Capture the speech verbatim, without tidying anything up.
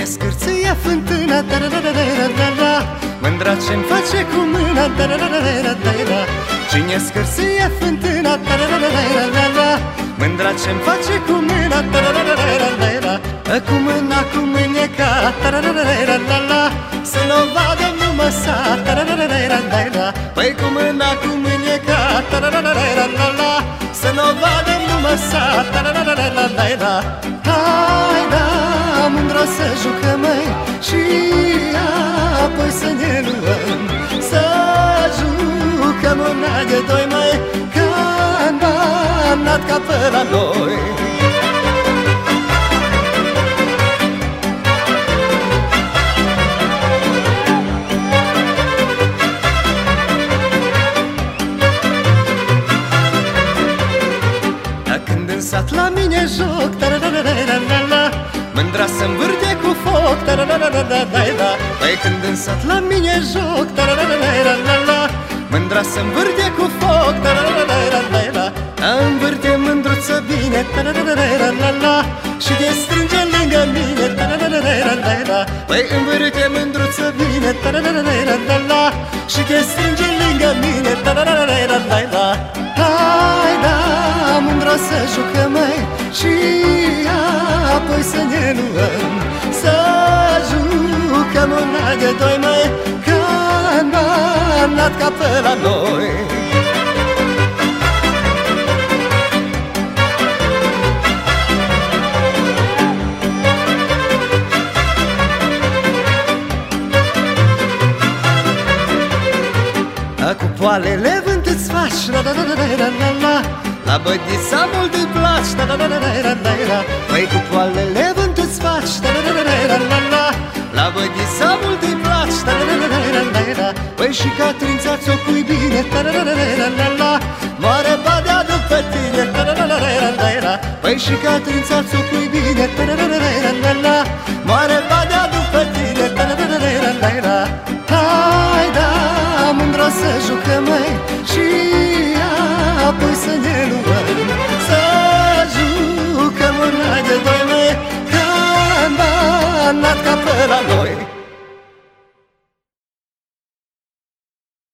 scârțâie fântâna, da-da-da-da-da-da-da, mândra ce-mi face cu mâna, da-da-da-da-da-da-da. Cine scârțâie fântâna, da-da-da-da-da-da-da, mândra ce-mi face cu mâna, da-da-da-da-da-da-da. Cu mâna, cu mâneca, da-da-da-da-da-da-da, să nu vadă numai sa, da-da-da-da-da-da-da. Păi cu mâna, cu mâneca, da-da-da-da-da-da-da, să nu vadă numai sa, da-da-da-da-da-da-da. Hai, da, mândră să jucăm, măi, și apoi să ne luăm, să jucăm una de doi, măi, că n-am dat ca pe la noi. Când în sat la mine joc, da-da-da-da-da-da-da, mândra să-mi vârte cu foc, da-da-da-da-da-da-da. Păi când în sat la mine joc, da-da-da-da-da-da-da, mândra să-mi vârte cu foc, da-da-da-da-da-da. Îmi vârte mândruță bine, da-da-da-da-da-da, și te strânge lângă mine, da-da-da-da-da-da. Păi îmi vârte mândruță bine, da-da-da-da-da-da, și te strânge lângă mine, da-da-da-da-da-da. Hai, da, mândră să jucăm, măi, și apoi să ne luăm, să jucăm una de doi, măi, că n-am dat ca pe la noi. Cu poalele vânt îți faci, da-da-da-da-da-da-da, la bădița mult îi placi, da-da-da-da-da-da-da. Păi cu poalele vânt îți faci, da-da-da-da-da-da-da, la bădița mult îi placi, da-da-da-da-da-da. Păi și Catrința ți-o pui bine, da-da-da-da-da-da, moare badea după tine, da-da-da-da-da-da. Păi și Catrința ți-o pui bine, da-da-da-da-da-da, moare badea după tine, da-da-da-da-da-da. Hai, da, mândră să jucăm, măi, și apoi să ne luăm, să jucăm una de doi, măi, că n-am dat ca pe la noi.